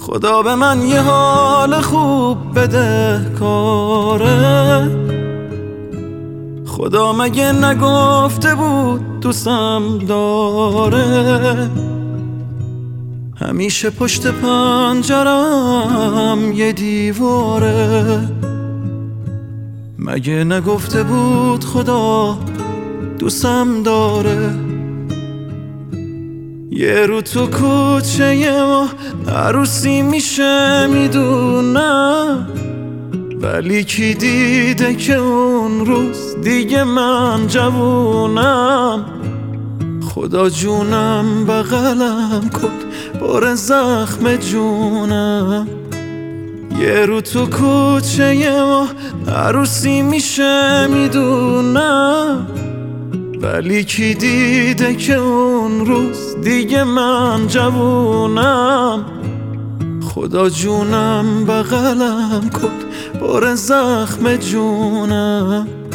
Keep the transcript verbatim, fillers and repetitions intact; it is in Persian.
خدا به من یه حال خوب بده کاره. خدا مگه نگفته بود دوستم داره؟ همیشه پشت پنجرم یه دیواره. مگه نگفته بود خدا دوستم داره؟ یه رو تو کوچه ما عروسی میشه میدونم، ولی کی دیده که اون روز دیگه من جوونم. خدا جونم بغلم کن پر زخم جونم. یه رو تو کوچه ما عروسی میشه میدونم، ولی کی دیده که اون روز دیگه من جوونم. خدا جونم بغلم کن پر زخم جونم.